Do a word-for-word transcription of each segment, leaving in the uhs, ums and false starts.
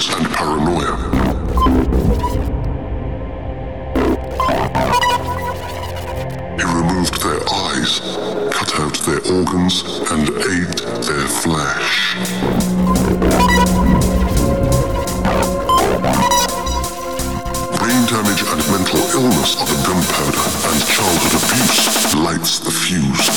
ignorance and paranoia. He removed their eyes, cut out their organs, and ate their flesh. Brain damage and mental illness are the gunpowder, and childhood abuse lights the fuse.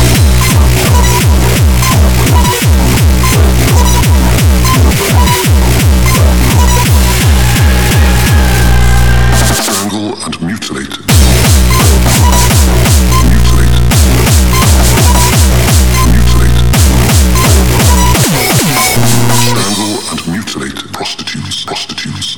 Strangle and mutilate. Mutilate. Mutilate. Strangle and mutilate prostitutes. Prostitutes.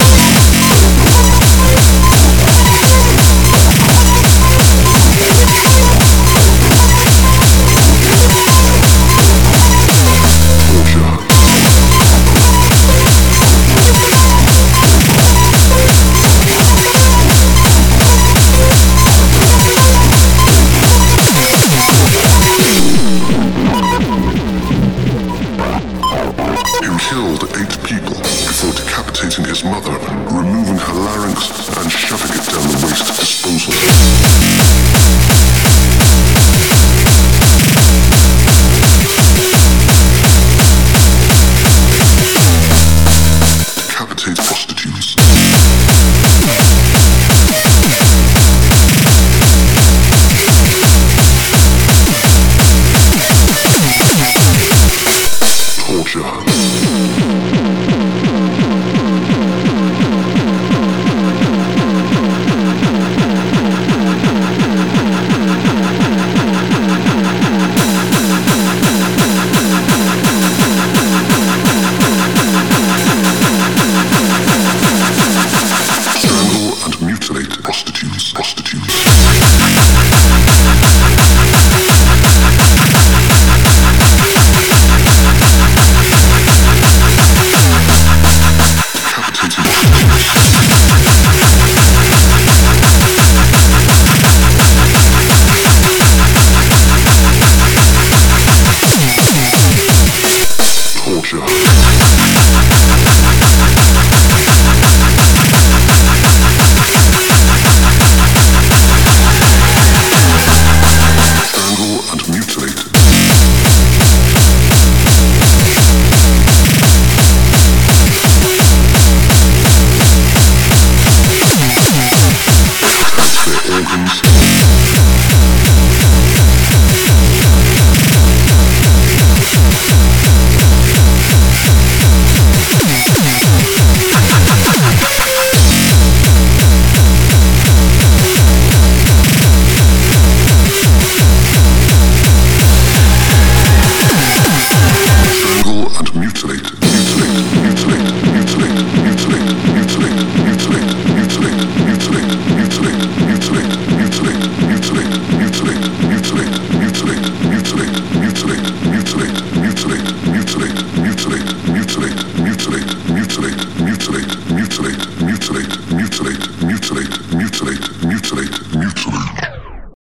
Killed eight people before decapitating his mother, removing her larynx and shoving it down the waste disposal. Decapitate prostitutes. Torture. Prostitutes, prostitutes. Mutilate, mutilate, mutilate, mutilate, mutilate, mutilate, mutilate.